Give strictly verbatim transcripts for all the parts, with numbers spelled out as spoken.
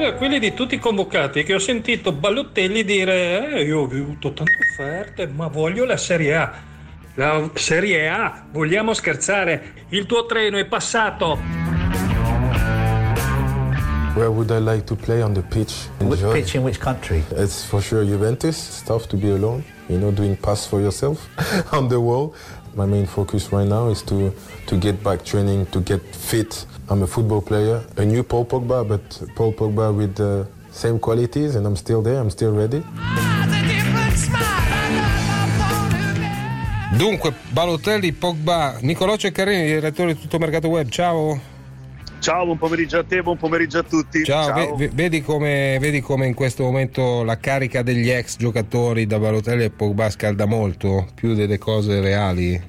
a quelli di tutti i convocati che ho sentito Balotelli dire eh, io ho avuto tante offerte ma voglio la Serie A. La Serie A, vogliamo scherzare? Il tuo treno è passato. Where would I like to play on the pitch? Which pitch in which country? It's for sure Juventus. It's tough to be alone, you know, doing pass for yourself on the wall. My main focus right now is to, to get back training, to get fit. I'm a football player, a new Paul Pogba, but Paul Pogba with the same qualities, and I'm still there, I'm still ready. Dunque, Balotelli, Pogba, Nicolò Ceccarini, direttore di Tutto Mercato Web, ciao. Ciao, buon pomeriggio a te, buon pomeriggio a tutti. Ciao, Ciao. Ve- vedi, come, vedi come in questo momento la carica degli ex giocatori da Balotelli e Pogba scalda molto, più delle cose reali.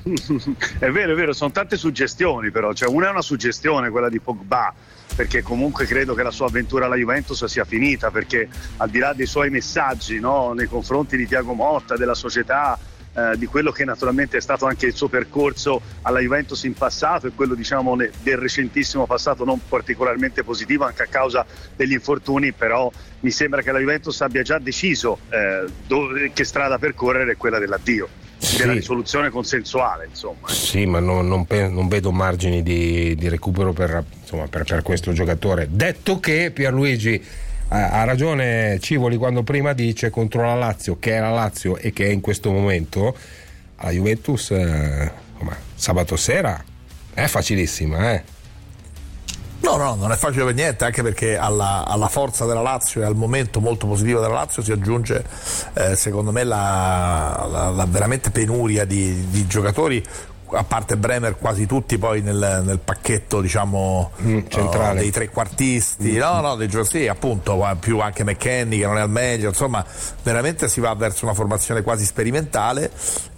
È vero, è vero, sono tante suggestioni però, cioè una è una suggestione, quella di Pogba, perché comunque credo che la sua avventura alla Juventus sia finita, perché al di là dei suoi messaggi, no, nei confronti di Thiago Motta, della società, Eh, di quello che naturalmente è stato anche il suo percorso alla Juventus in passato e quello diciamo ne, del recentissimo passato non particolarmente positivo anche a causa degli infortuni, però mi sembra che la Juventus abbia già deciso eh, dove, che strada percorrere è quella dell'addio, sì, della risoluzione consensuale, insomma. Sì, ma non, non, non vedo margini di, di recupero per, insomma, per, per questo giocatore. Detto che Pierluigi ha ragione Civoli quando prima dice contro la Lazio, che è la Lazio e che è in questo momento la Juventus eh, sabato sera è facilissima, eh? No, no, non è facile per niente, anche perché alla, alla forza della Lazio e al momento molto positivo della Lazio si aggiunge eh, secondo me la, la, la veramente penuria di, di giocatori, a parte Bremer quasi tutti poi nel, nel pacchetto diciamo mm, centrale uh, dei trequartisti, mm. no no dei giocatori, sì, appunto, più anche McKennie che non è al meglio, insomma veramente si va verso una formazione quasi sperimentale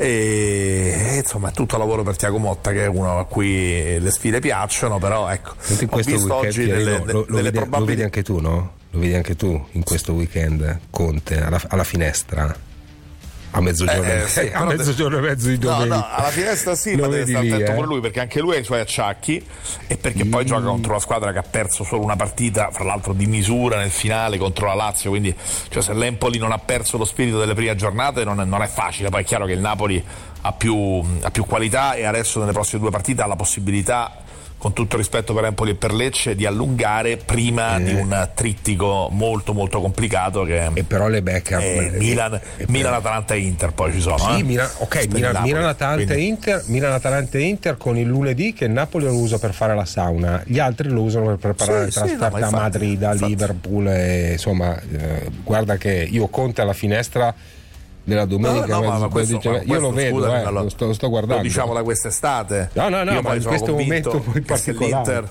e, e insomma è tutto lavoro per Thiago Motta, che è uno a cui le sfide piacciono, però ecco, in ho visto oggi delle, lo, lo, delle vedi, probabili... lo vedi anche tu, no? Lo vedi anche tu in questo weekend Conte alla, alla finestra a mezzogiorno, eh, sì, a mezzogiorno e mezzo di domenica. No, no, alla finestra sì, ma deve stare attento pure lui, perché anche lui ha i suoi acciacchi e perché mm. poi gioca contro una squadra che ha perso solo una partita, fra l'altro di misura nel finale contro la Lazio, quindi cioè, se l'Empoli non ha perso lo spirito delle prime giornate non è, non è facile. Poi è chiaro che il Napoli ha più, ha più qualità e adesso nelle prossime due partite ha la possibilità, con tutto rispetto per Empoli e per Lecce, di allungare prima eh. di un trittico molto molto complicato che e però le becca eh, Milan, e Milan, Atalanta e Inter poi ci sono, sì, eh? Milan, ok, Milan, Milan, Atalanta e Inter, Milan, Atalanta e Inter con il lunedì che il Napoli lo usa per fare la sauna, gli altri lo usano per preparare sì, la trasferta sì, no, a Madrid, a Liverpool e, insomma eh, guarda che io Conte alla finestra della domenica, no, no, ma questo, dice, ma io questo, lo vedo, scusami, eh, allora, lo, sto, lo sto guardando. Lo diciamo da quest'estate. No, no, no, io ma in questo momento poi particolare. Se l'Inter,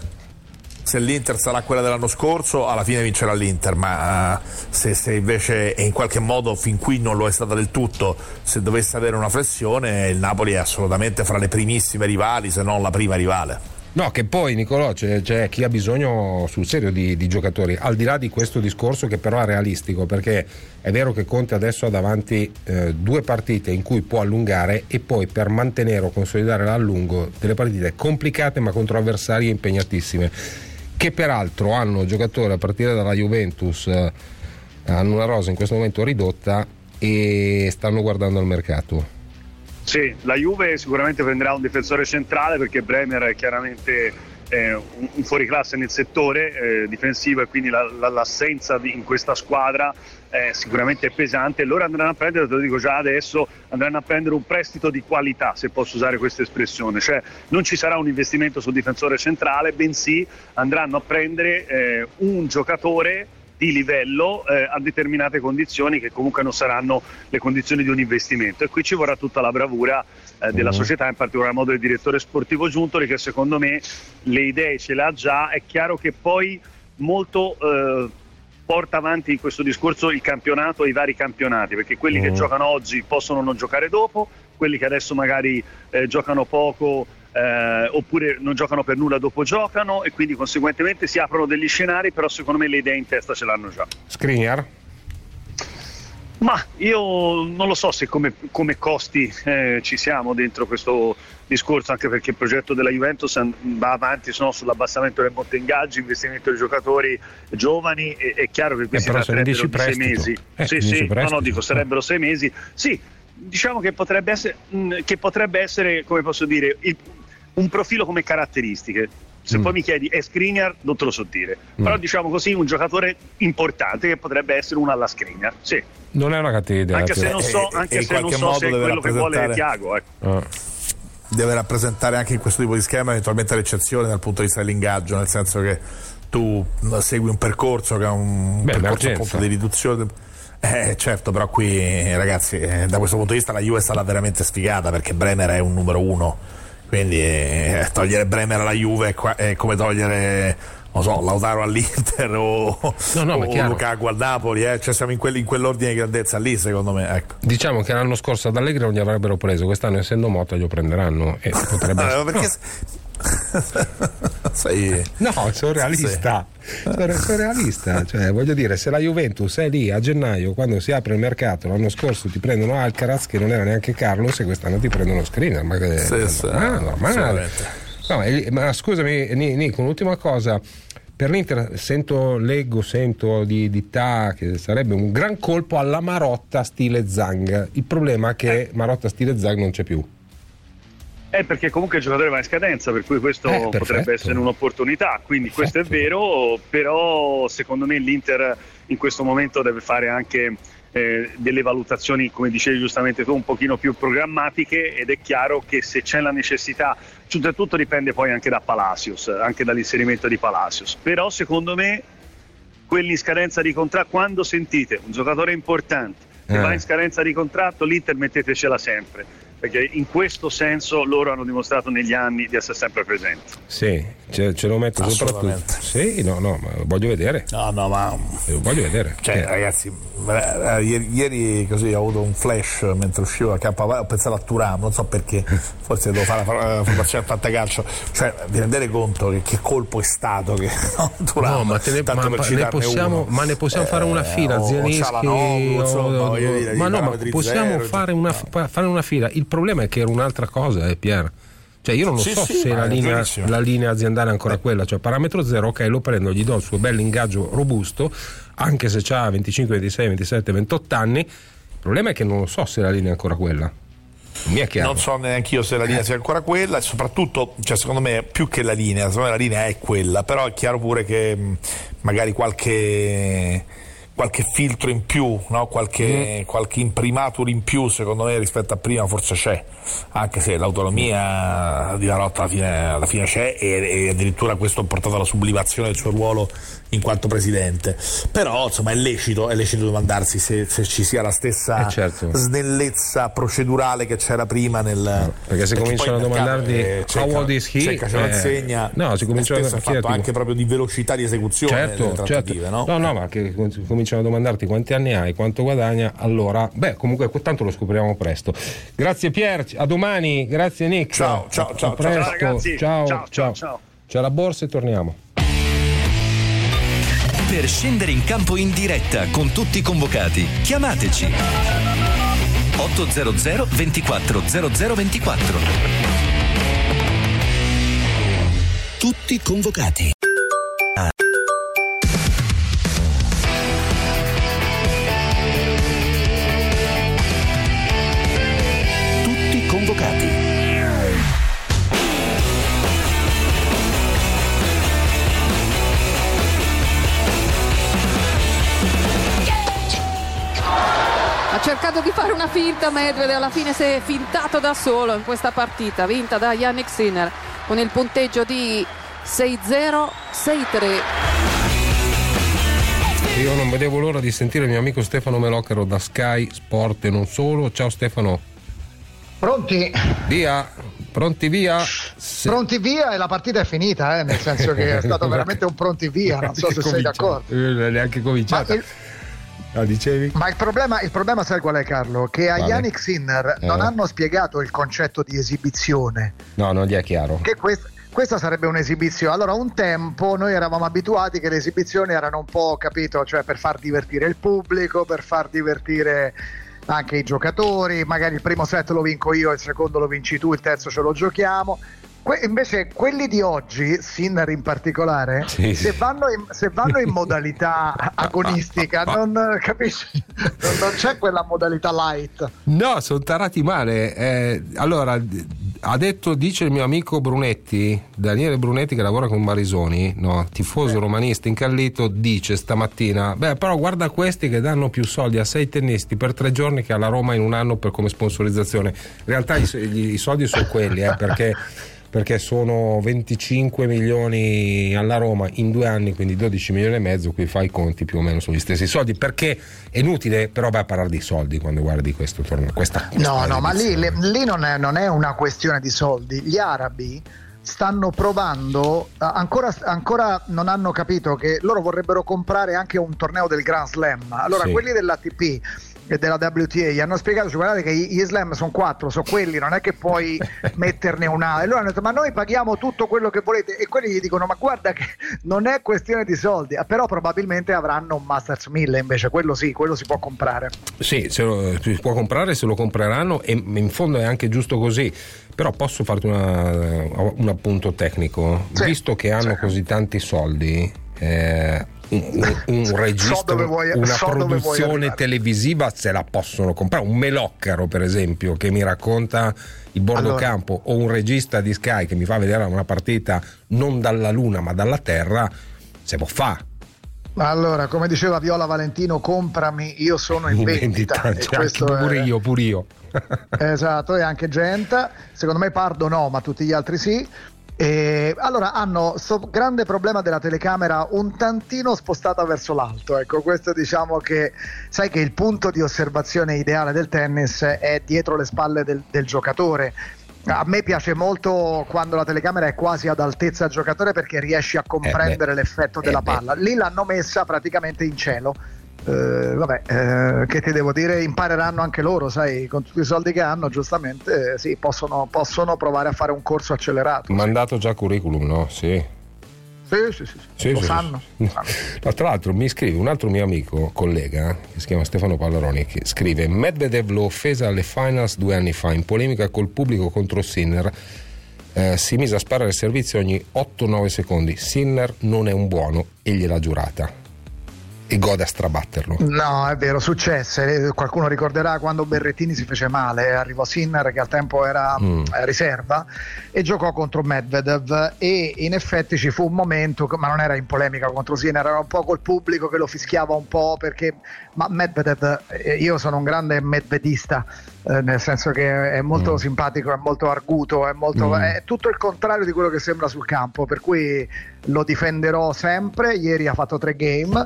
se l'Inter sarà quella dell'anno scorso, alla fine vincerà l'Inter, ma uh, se, se invece e in qualche modo fin qui non lo è stata del tutto, se dovesse avere una flessione, il Napoli è assolutamente fra le primissime rivali, se non la prima rivale. No, che poi Nicolò c'è, c'è chi ha bisogno sul serio di, di giocatori, al di là di questo discorso che però è realistico, perché è vero che Conte adesso ha davanti eh, due partite in cui può allungare e poi per mantenere o consolidare l'allungo delle partite complicate ma contro avversarie impegnatissime, che peraltro hanno giocatori a partire dalla Juventus, eh, hanno una rosa in questo momento ridotta e stanno guardando al mercato. Sì, la Juve sicuramente prenderà un difensore centrale perché Bremer è chiaramente eh, un, un fuoriclasse nel settore eh, difensivo e quindi la, la, l'assenza di, in questa squadra eh, sicuramente è pesante. Loro andranno a prendere, te lo dico già adesso, andranno a prendere un prestito di qualità, se posso usare questa espressione, cioè non ci sarà un investimento sul difensore centrale, bensì andranno a prendere eh, un giocatore di livello eh, a determinate condizioni che comunque non saranno le condizioni di un investimento, e qui ci vorrà tutta la bravura eh, della società, in particolar modo del direttore sportivo Giuntoli, che secondo me le idee ce le ha già. È chiaro che poi molto eh, porta avanti in questo discorso il campionato e i vari campionati, perché quelli mm. che giocano oggi possono non giocare dopo, quelli che adesso magari eh, giocano poco Eh, oppure non giocano per nulla dopo giocano, e quindi conseguentemente si aprono degli scenari, però secondo me le idee in testa ce l'hanno già. Skriniar? Ma io non lo so se come, come costi eh, ci siamo dentro questo discorso, anche perché il progetto della Juventus va avanti no, sull'abbassamento del monte ingaggi, investimento di giocatori giovani, e, è chiaro che questi eh, tratterebbero di sei mesi. Eh, sì, sì, no, no, dico, sarebbero sei mesi. Sì, diciamo che potrebbe essere, mh, che potrebbe essere, come posso dire, il, un profilo come caratteristiche. Se mm. poi mi chiedi è Skriniar, non te lo so dire, mm. però diciamo così un giocatore importante che potrebbe essere uno alla Skriniar, sì. Non è una cattiva idea, anche se non so, anche e, se non so se è quello che vuole Thiago, ecco. ah. Deve rappresentare anche in questo tipo di schema eventualmente l'eccezione dal punto di vista dell'ingaggio, nel senso che tu segui un percorso che ha un Beh, percorso appunto di riduzione. Eh, certo, però qui ragazzi eh, da questo punto di vista la Juve è stata veramente sfigata, perché Bremer è un numero uno. Quindi eh, togliere Bremer alla Juve è come togliere, non so, Lautaro all'Inter o, no, no, o Lukaku al Napoli, eh? Cioè siamo in, quelli, in quell'ordine di grandezza lì, secondo me. Ecco. Diciamo che l'anno scorso ad Allegri non gli avrebbero preso, quest'anno essendo Motta glielo prenderanno e potrebbe essere... perché... Sei... No, sono realista. Sì. Sono, sono realista, cioè voglio dire, se la Juventus è lì a gennaio quando si apre il mercato, l'anno scorso ti prendono Alcaraz che non era neanche Carlos e quest'anno ti prendono Skriniar, ma che sì, sì, ah, normale. No, ma scusami Nico, un'ultima cosa. Per l'Inter sento, leggo, sento di, di Ta che sarebbe un gran colpo alla Marotta stile Zhang. Il problema è che Marotta stile Zhang non c'è più. Eh, perché comunque il giocatore va in scadenza, per cui questo eh, potrebbe essere un'opportunità, quindi perfetto. Questo è vero, però secondo me l'Inter in questo momento deve fare anche eh, delle valutazioni, come dicevi giustamente tu, un pochino più programmatiche, ed è chiaro che se c'è la necessità, tutto dipende poi anche da Palacios, anche dall'inserimento di Palacios, però secondo me quelli in scadenza di contratto, quando sentite un giocatore importante che eh. va in scadenza di contratto, l'Inter mettetecela sempre, perché in questo senso loro hanno dimostrato negli anni di essere sempre presenti. Sì, ce, ce lo metto soprattutto. Sì, no, no, ma voglio vedere. No, no, ma voglio vedere. Cioè, eh. ragazzi, ieri, ieri così ho avuto un flash mentre uscivo a campo, ho pensato a Thuram, non so perché, forse devo fare la formazione a fantacalcio. Cioè, vi rendete conto che, che colpo è stato che no, Thuram, no, ma, te ne, ma, ma, ne possiamo, ma ne possiamo eh, fare una fila, Zielinski, ma no, ma possiamo zero, fare una, fare una fila. Il problema è che era un'altra cosa, eh, Pier. Cioè io non lo sì, so sì, se la linea, la linea aziendale è ancora eh. quella, cioè parametro zero, ok, lo prendo, gli do il suo bello ingaggio robusto, anche se ha venticinque, ventisei, ventisette, ventotto anni. Il problema è che non lo so se la linea è ancora quella. Non mi è chiaro. Non so neanche io se la linea eh. sia ancora quella, e soprattutto, cioè, secondo me, più che la linea, secondo me la linea è quella, però è chiaro pure che mh, magari qualche qualche filtro in più, no? qualche, mm. qualche imprimatur in più secondo me rispetto a prima forse c'è, anche se l'autonomia di Marotta alla fine, alla fine c'è, e, e addirittura questo ha portato alla sublimazione del suo ruolo in quanto presidente, però insomma è lecito, è lecito domandarsi se, se ci sia la stessa eh certo. snellezza procedurale che c'era prima nel, no, perché se perché cominciano a domandarti eh, how old is he, c'è eh, no, si cominciano a fatto tipo... anche proprio di velocità di esecuzione certo, delle trattative, certo. no? no no ma che cominciano a domandarti quanti anni hai, quanto guadagna, allora beh comunque tanto lo scopriamo presto. Grazie Pier, a domani, grazie Nick, ciao ciao ciao, a presto. Ciao, ragazzi. ciao ciao ciao ciao c'è la borsa e torniamo. Per scendere in campo in diretta con tutti i convocati, chiamateci ottocento ventiquattro zero zero ventiquattro. Tutti convocati. Ah. Tutti convocati. Ha cercato di fare una finta Medved e alla fine si è fintato da solo in questa partita vinta da Jannik Sinner con il punteggio di sei zero sei tre. Io non vedevo l'ora di sentire il mio amico Stefano Meloccaro da Sky Sport e non solo. Ciao Stefano. Pronti? Via. Pronti via? Se... Pronti via e la partita è finita, eh, nel senso che è stato veramente un pronti via, non so se sei d'accordo. Non è neanche cominciata. Il... Ah, dicevi? Ma il problema, il problema sai qual è, Carlo? Che a vale. Jannik Sinner eh. non hanno spiegato il concetto di esibizione. No, non gli è chiaro. Che quest, questa sarebbe un'esibizione. Allora, un tempo noi eravamo abituati che le esibizioni erano un po', capito, cioè per far divertire il pubblico, per far divertire anche i giocatori, magari il primo set lo vinco io, il secondo lo vinci tu, il terzo ce lo giochiamo. Que- invece quelli di oggi, Sinner in particolare, sì, se, sì. vanno in, se vanno in modalità agonistica, non capisci, non, non c'è quella modalità light. No, sono tarati male. Eh, allora, ha detto, dice il mio amico Brunetti, Daniele Brunetti, che lavora con Marisoni, no, tifoso eh. romanista incallito, dice stamattina: beh, però guarda questi che danno più soldi a sei tennisti per tre giorni che alla Roma in un anno per come sponsorizzazione. In realtà i, i soldi sono quelli, eh, perché perché sono venticinque milioni alla Roma in due anni, quindi dodici milioni e mezzo, qui fai i conti, più o meno sono gli stessi soldi, perché è inutile però vai a parlare di soldi quando guardi questo torneo. Questa, questa no, no, ma lì, lì non, è, non è una questione di soldi. Gli arabi stanno provando, ancora, ancora non hanno capito che loro vorrebbero comprare anche un torneo del Grand Slam. Allora sì. Quelli dell'A T P e della W T A gli hanno spiegato, cioè, guardate che gli slam sono quattro, sono quelli, non è che puoi metterne una. E loro hanno detto: ma noi paghiamo tutto quello che volete. E quelli gli dicono: ma guarda che non è questione di soldi. Però probabilmente avranno un Masters mille, invece quello sì, quello si può comprare. Sì, se lo, si può comprare, se lo compreranno, e in fondo è anche giusto così. Però posso farti una, un appunto tecnico, sì, visto che hanno sì. così tanti soldi, eh, un, un registro, so vuoi, una so produzione televisiva se la possono comprare. Un Meloccaro, per esempio, che mi racconta il bordo allora. campo, o un regista di Sky che mi fa vedere una partita non dalla luna ma dalla terra, se può fare. Allora, come diceva Viola Valentino, comprami, io sono in, in vendita, vendita. Cioè, questo pure è... io, pure io. Esatto, e anche Genta, secondo me Pardo no, ma tutti gli altri sì. E allora hanno questo grande problema della telecamera un tantino spostata verso l'alto, ecco, questo diciamo che sai che il punto di osservazione ideale del tennis è dietro le spalle del, del giocatore. A me piace molto quando la telecamera è quasi ad altezza del giocatore, perché riesci a comprendere eh l'effetto eh della palla. Lì l'hanno messa praticamente in cielo. Uh, vabbè, uh, che ti devo dire, impareranno anche loro, sai, con tutti i soldi che hanno, giustamente, eh, sì, possono, possono provare a fare un corso accelerato. Mandato già curriculum, no? Sì. Sì, sì, sì, sì. Lo sì, sanno. Sì. No, tra l'altro mi scrive un altro mio amico, collega, che si chiama Stefano Pallaroni, che scrive: Medvedev lo offesa alle finals due anni fa in polemica col pubblico contro Sinner. Eh, si mise a sparare il servizio ogni otto nove secondi. Sinner non è un buono e gliel'ha giurata. E gode a strabatterlo. No, è vero, successe. Qualcuno ricorderà quando Berrettini si fece male, arrivò Sinner che al tempo era mm. riserva e giocò contro Medvedev, e in effetti ci fu un momento, ma non era in polemica contro Sinner, era un po' col pubblico che lo fischiava un po', perché ma Medvedev, io sono un grande medvedista, eh, nel senso che è molto mm. simpatico, è molto arguto, è, molto, mm. è tutto il contrario di quello che sembra sul campo, per cui lo difenderò sempre. Ieri ha fatto tre game,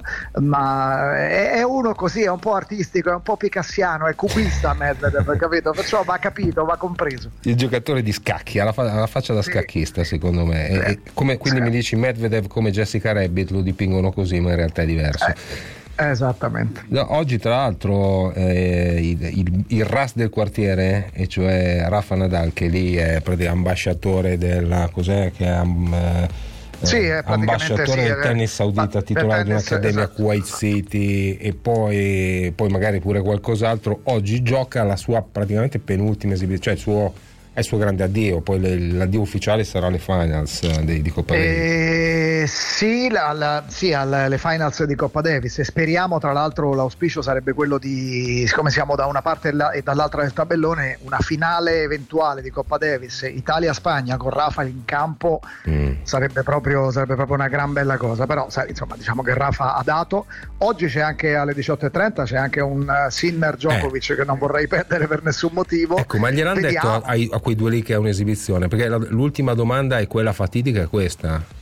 ma è, è uno così, è un po' artistico, è un po' picassiano, è cubista Medvedev, capito? Perciò va capito, va compreso. Il giocatore di scacchi, ha la, fa- la faccia da sì. scacchista, secondo me. E, e come, quindi sì. mi dici Medvedev come Jessica Rabbit lo dipingono così, ma in realtà è diverso. Eh. Esattamente. No, oggi tra l'altro eh, il, il, il R A S del quartiere, e cioè Rafa Nadal, che lì è ambasciatore della cos'è che è um, sì, è ambasciatore sì, del tennis saudita, titolare di un'accademia a Kuwait City, e poi, poi magari pure qualcos'altro. Oggi gioca la sua praticamente penultima esibizione, cioè il suo è il suo grande addio, poi le, l'addio ufficiale sarà alle finals di, di Coppa Davis. Eh, sì, la, la, sì alle finals di Coppa Davis, e speriamo, tra l'altro l'auspicio sarebbe quello di, siccome siamo da una parte e dall'altra del tabellone, una finale eventuale di Coppa Davis Italia-Spagna con Rafa in campo, mm. sarebbe, proprio, sarebbe proprio una gran bella cosa. Però sai, insomma, diciamo che Rafa ha dato. Oggi c'è anche alle diciotto e trenta c'è anche un uh, Sinner Djokovic eh. che non vorrei perdere per nessun motivo. Ecco, ma gliel'hanno detto a, a quei due lì che è un'esibizione? Perché la, l'ultima domanda è quella fatidica, è questa.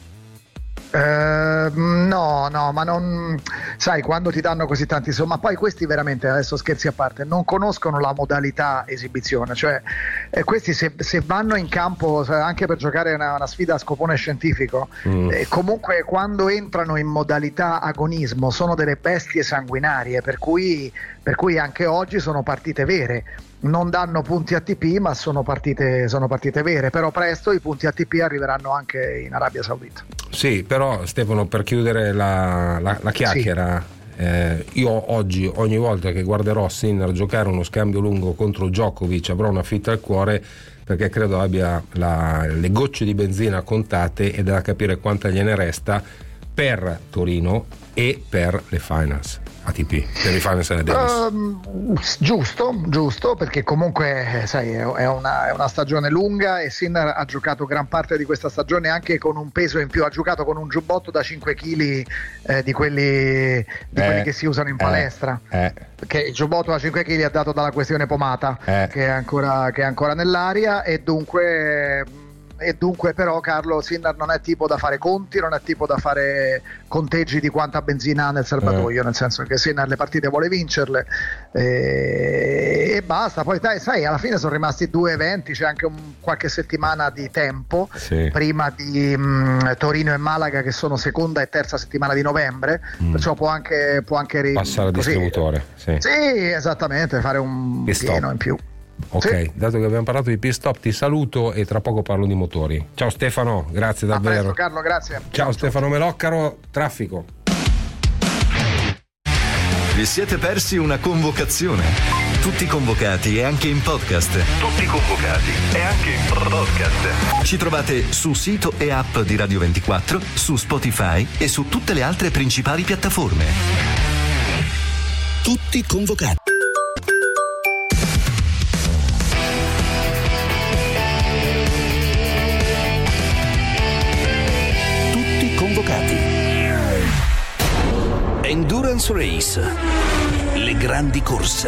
Uh, no, no, ma non, sai, quando ti danno così tanti, insomma, poi questi veramente, adesso scherzi a parte, non conoscono la modalità esibizione, cioè eh, questi se, se vanno in campo anche per giocare una, una sfida a scopone scientifico, mm. eh, comunque quando entrano in modalità agonismo sono delle bestie sanguinarie, per cui, per cui anche oggi sono partite vere. Non danno punti A T P, ma sono partite, sono partite vere. Però presto i punti A T P arriveranno anche in Arabia Saudita. Sì, però Stefano, per chiudere la, la, la chiacchiera, sì. Eh, io oggi, ogni volta che guarderò Sinner giocare uno scambio lungo contro Djokovic, avrò una fitta al cuore, perché credo abbia la, le gocce di benzina contate ed è da capire quanta gliene resta per Torino e per le finals A T P, per i finals della Davis. Uh, giusto, giusto, perché comunque sai, è una, è una stagione lunga e Sinner ha giocato gran parte di questa stagione anche con un peso in più, ha giocato con un giubbotto da cinque chili eh, di, quelli, di eh, quelli che si usano in palestra, eh, eh. perché il giubbotto da cinque chili è dato dalla questione pomata, eh. che, è ancora, che è ancora nell'aria, e dunque e dunque però Carlo Sinner non è tipo da fare conti, non è tipo da fare conteggi di quanta benzina ha nel serbatoio, eh. nel senso che Sinner le partite vuole vincerle e, e basta. Poi dai, sai, alla fine sono rimasti due eventi, c'è anche un, qualche settimana di tempo, sì, prima di mh, Torino e Malaga, che sono seconda e terza settimana di novembre, mm. perciò può anche, può anche ri- passare al distributore, sì. sì, esattamente, fare un Pit pieno stop in più. Ok, sì. Dato che abbiamo parlato di pit stop, ti saluto e tra poco parlo di motori. Ciao Stefano, grazie davvero. A presto, Carlo, grazie. Ciao, ciao Stefano Meloccaro, traffico. Vi siete persi una convocazione? Tutti convocati e anche in podcast. Tutti convocati e anche in podcast. Ci trovate su sito e app di Radio ventiquattro, su Spotify e su tutte le altre principali piattaforme. Tutti convocati. Endurance Race, le grandi corse.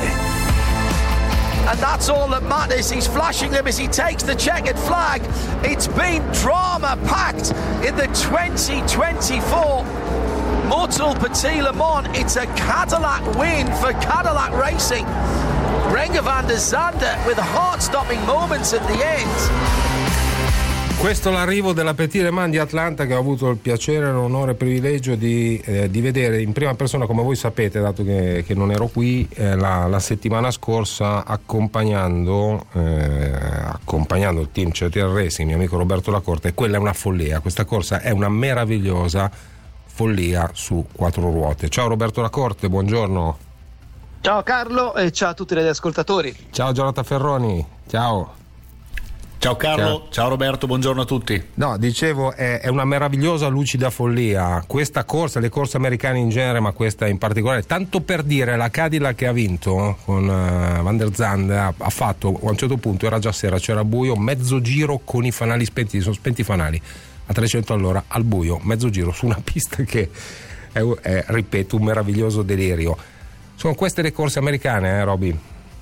And that's all that matters. He's flashing them as he takes the checkered flag. It's been drama-packed in the twenty twenty-four Motul Petit Le Mans. It's a Cadillac win for Cadillac Racing. Renger van der Zande with heart-stopping moments at the end. Questo è l'arrivo della Petit Le Mans di Atlanta, che ho avuto il piacere, l'onore e il privilegio di, eh, di vedere in prima persona, come voi sapete, dato che, che non ero qui eh, la, la settimana scorsa, accompagnando, eh, accompagnando il team C T R Racing, mio amico Roberto Lacorte. E quella è una follia, questa corsa è una meravigliosa follia su quattro ruote. Ciao Roberto Lacorte, buongiorno. Ciao Carlo e ciao a tutti gli ascoltatori. Ciao Jonathan Ferroni, ciao. Ciao Carlo, ciao. Ciao Roberto, buongiorno a tutti. No, dicevo, è, è una meravigliosa lucida follia questa corsa, le corse americane in genere, ma questa in particolare. Tanto per dire, la Cadillac che ha vinto con uh, Van der Zande ha, ha fatto, a un certo punto era già sera, c'era buio, mezzo giro con i fanali spenti, sono spenti i fanali a trecento all'ora al buio, mezzo giro su una pista che è, è ripeto, un meraviglioso delirio. Sono queste le corse americane, eh Roby?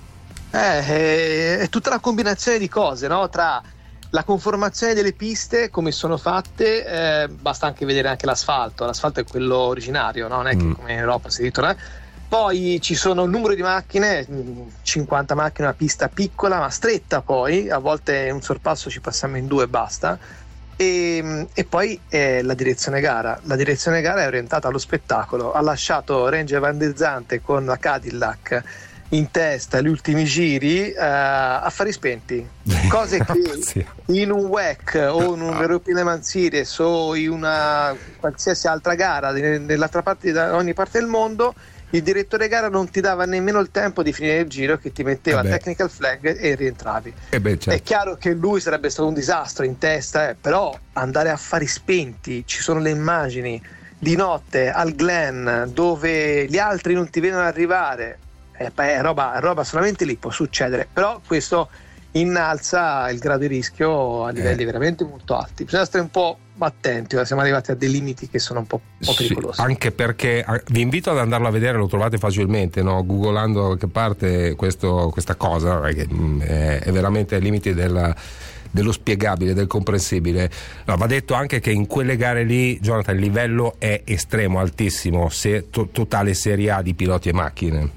Eh, è tutta la combinazione di cose, no? Tra la conformazione delle piste, come sono fatte, eh, basta anche vedere anche l'asfalto. L'asfalto è quello originario, no? Non è che mm. come in Europa si ritorna. Poi ci sono il numero di macchine, cinquanta macchine, una pista piccola ma stretta, poi a volte un sorpasso ci passiamo in due e basta. E, e poi eh, la direzione gara. La direzione gara è orientata allo spettacolo. Ha lasciato Renger van der Zande con la Cadillac in testa gli ultimi giri uh, affari spenti, cose che in un W E C o in un European Le Mans Series o in una qualsiasi altra gara nell'altra parte, da ogni parte del mondo, il direttore gara non ti dava nemmeno il tempo di finire il giro, che ti metteva il technical flag e rientravi. Eh beh, certo. È chiaro che lui sarebbe stato un disastro in testa, eh, però andare a affari spenti, ci sono le immagini di notte al Glen dove gli altri non ti vedono arrivare. È roba, roba solamente lì può succedere, però questo innalza il grado di rischio a livelli eh. veramente molto alti. Bisogna stare un po' attenti, siamo arrivati a dei limiti che sono un po', un po' pericolosi. Sì, anche perché vi invito ad andarlo a vedere, lo trovate facilmente, no? Googolando da qualche parte questo, questa cosa, perché è, è veramente ai limiti del, dello spiegabile, del comprensibile. No, va detto anche che in quelle gare lì, Jonathan, il livello è estremo, altissimo, se, to, totale serie A di piloti e macchine.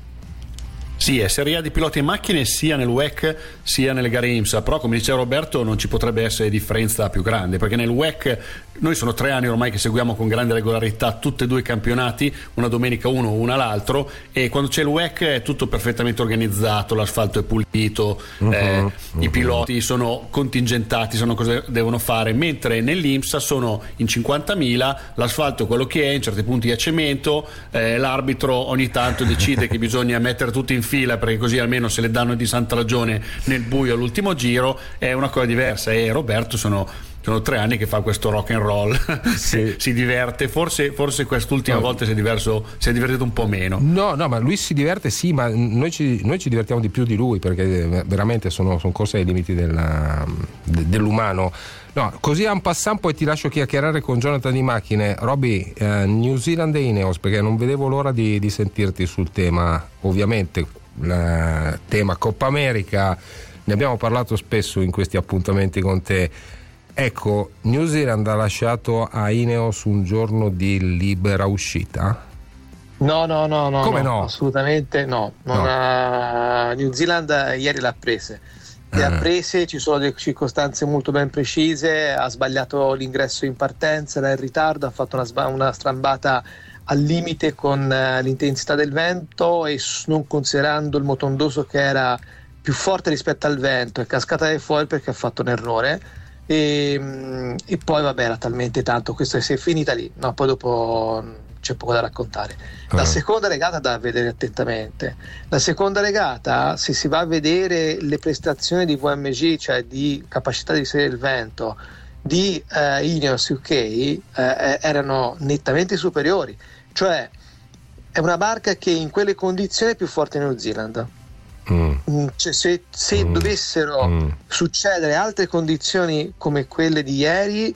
Sì, è serie A di piloti e macchine sia nel W E C sia nelle gare IMSA, però come diceva Roberto non ci potrebbe essere differenza più grande, perché nel W E C noi sono tre anni ormai che seguiamo con grande regolarità tutti e due i campionati, una domenica uno, una l'altro, e quando c'è il W E C è tutto perfettamente organizzato, l'asfalto è pulito, uh-huh, eh, uh-huh. i piloti sono contingentati, sanno cosa devono fare, mentre nell'IMSA sono in cinquantamila, l'asfalto è quello che è, in certi punti è cemento, eh, l'arbitro ogni tanto decide che bisogna mettere tutti in fila perché così almeno se le danno di santa ragione nel buio all'ultimo giro, è una cosa diversa. E Roberto sono sono tre anni che fa questo rock and roll, sì. si diverte, forse, forse quest'ultima no. volta si è, diverso, si è divertito un po' meno. No, no, ma lui si diverte sì, ma noi ci, noi ci divertiamo di più di lui, perché veramente sono, sono corse ai limiti della, de, dell'umano. No, così en passant, poi ti lascio chiacchierare con Jonathan Di Macchine. Robby, eh, New Zealand e Ineos, perché non vedevo l'ora di, di sentirti sul tema, ovviamente il tema Coppa America, ne abbiamo parlato spesso in questi appuntamenti con te. Ecco, New Zealand ha lasciato a Ineos un giorno di libera uscita? No, no, no, no. Come no? no? Assolutamente no. Non no. Ha... New Zealand ieri l'ha prese. Le ah. ha prese, ci sono delle circostanze molto ben precise, ha sbagliato l'ingresso in partenza, era in ritardo, ha fatto una, sba- una strambata al limite con uh, l'intensità del vento e non considerando il motondoso che era più forte rispetto al vento, è cascata di fuori perché ha fatto un errore. E, e poi vabbè, era talmente tanto, questo si è finita lì, no? Poi dopo c'è poco da raccontare. La uh-huh. seconda regata da vedere attentamente. La seconda regata, se si va a vedere le prestazioni di V M G, cioè di capacità di seguire il vento di uh, Ineos U K, eh, erano nettamente superiori, cioè è una barca che in quelle condizioni è più forte in New Zealand. Mm. Cioè, se, se mm. dovessero mm. succedere altre condizioni come quelle di ieri,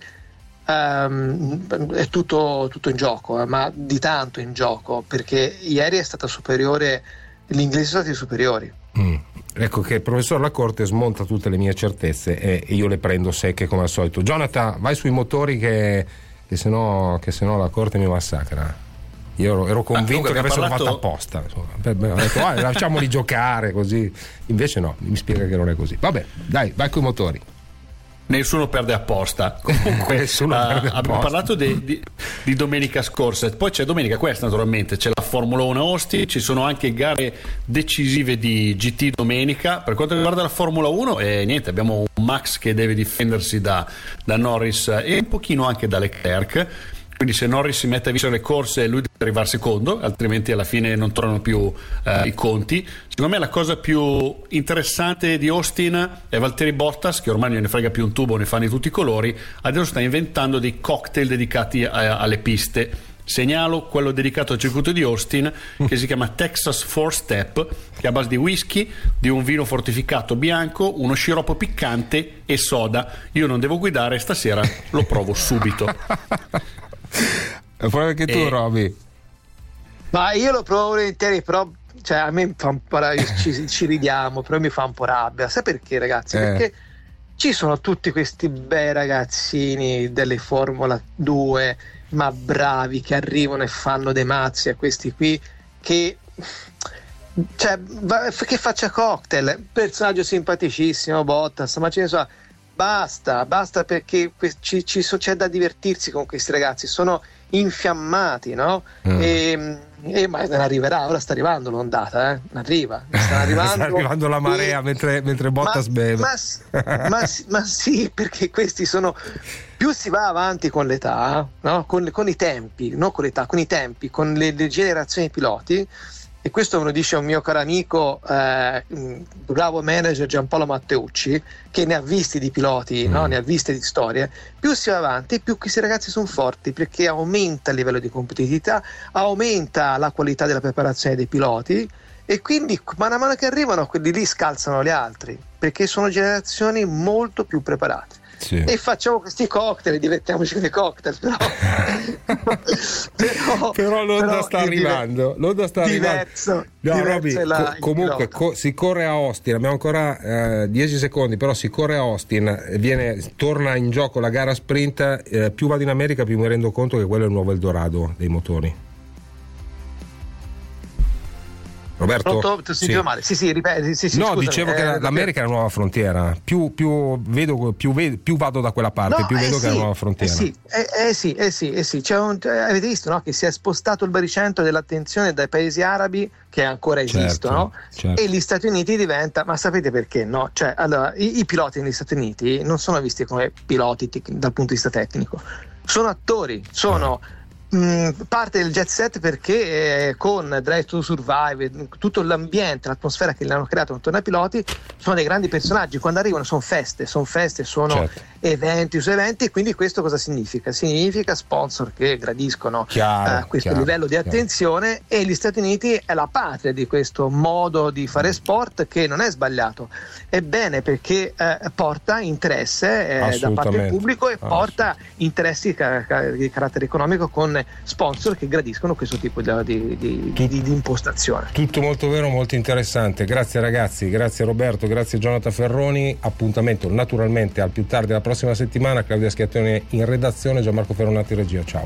um, è tutto, tutto in gioco, eh, ma di tanto in gioco, perché ieri è stata superiore, gli inglesi sono stati superiori. Mm. Ecco che il professor Lacorte smonta tutte le mie certezze e io le prendo secche come al solito. Jonathan, vai sui motori che, che sennò che sennò Lacorte mi massacra. Io ero, ero convinto ah, che avessero parlato... fatto apposta, insomma. Ho detto, ah, lasciamoli giocare così, invece no, mi spiega che non è così. Vabbè, dai, vai coi motori. Nessuno perde apposta. Comunque Nessuno uh, perde abbiamo apposta. parlato di, di, di domenica scorsa, poi c'è domenica questa naturalmente, c'è la Formula uno a Austin, ci sono anche gare decisive di G T domenica. Per quanto riguarda la Formula uno, eh, niente, abbiamo un Max che deve difendersi da, da Norris e un pochino anche da Leclerc. Quindi se Norris si mette a vincere le corse lui deve arrivare secondo, altrimenti alla fine non tornano più eh, i conti. Secondo me la cosa più interessante di Austin è Valtteri Bottas, che ormai non ne frega più un tubo, ne fa di tutti i colori, adesso sta inventando dei cocktail dedicati a, alle piste. Segnalo quello dedicato al circuito di Austin, che si chiama Texas Four Step, che è a base di whisky, di un vino fortificato bianco, uno sciroppo piccante e soda. Io non devo guidare, stasera lo provo subito. Provi anche tu, eh, Robby. Ma io lo provo volentieri, però cioè, a me fa un po' rabbia, ci, ci ridiamo, però mi fa un po' rabbia. Sai perché, ragazzi? Eh. Perché ci sono tutti questi bei ragazzini delle Formula due, ma bravi, che arrivano e fanno dei mazzi a questi qui, che cioè, che faccia cocktail, personaggio simpaticissimo Bottas, ma ce ne so. Basta, basta, perché ci, ci so, c'è da divertirsi con questi ragazzi, sono infiammati, no? Mm. E, e ma arriverà, ora sta arrivando l'ondata, eh? Arriva, sta arrivando, sta arrivando la marea e, mentre, mentre Bottas ma, beve. Ma, ma, ma sì, perché questi sono, più si va avanti con l'età, no? con, con i tempi, non con l'età, con i tempi, con le, le generazioni di piloti. E questo me lo dice un mio caro amico, eh, bravo manager Giampaolo Matteucci, che ne ha visti di piloti, mm. no? ne ha viste di storie. Più si va avanti, più questi ragazzi sono forti, perché aumenta il livello di competitività, aumenta la qualità della preparazione dei piloti, e quindi man mano che arrivano quelli lì scalzano gli altri, perché sono generazioni molto più preparate. Sì. E facciamo questi cocktail, divertiamoci con i cocktail, però però, però l'onda però sta arrivando l'onda sta diverso, arrivando no, diverso Robby, la, co- comunque co- si corre a Austin, abbiamo ancora dieci secondi, però si corre a Austin, viene, torna in gioco la gara sprint, eh, più vado in America più mi rendo conto che quello è il nuovo Eldorado dei motori. Roberto? Pronto? Ti ho sentito sì. male. Sì, sì, ripeti. Sì, sì, no, scusami, dicevo eh, che l'America è la nuova frontiera. Più, più, vedo, più, vedo, più vado da quella parte, no, più vedo eh che è sì, la nuova frontiera. Eh sì, eh, eh sì, eh sì, eh sì. C'è un, avete visto, no? Che si è spostato il baricentro dell'attenzione dai paesi arabi, che ancora esistono, certo, certo. e gli Stati Uniti diventa, ma sapete perché? No? Cioè, allora, i, i piloti negli Stati Uniti non sono visti come piloti tec- dal punto di vista tecnico, sono attori, sono mh, parte del jet set, perché eh, con Drive to Survive, tutto l'ambiente, l'atmosfera che li hanno creato intorno ai piloti, sono dei grandi personaggi. Quando arrivano sono feste, sono feste, sono certo. eventi su eventi, e quindi questo cosa significa? Significa sponsor che gradiscono chiaro, uh, questo chiaro, livello di chiaro. attenzione, e gli Stati Uniti è la patria di questo modo di fare sport, che non è sbagliato, è bene, perché eh, porta interesse eh, da parte del pubblico, e porta interessi ca- ca- di carattere economico con sponsor che gradiscono questo tipo di, di, di, Tut- di, di impostazione. Tutto molto vero, molto interessante. Grazie ragazzi, grazie Roberto, grazie Jonathan Ferroni. Appuntamento naturalmente al più tardi la prossima settimana. Claudia Schiattoni in redazione, Gianmarco Ferronati in regia. Ciao.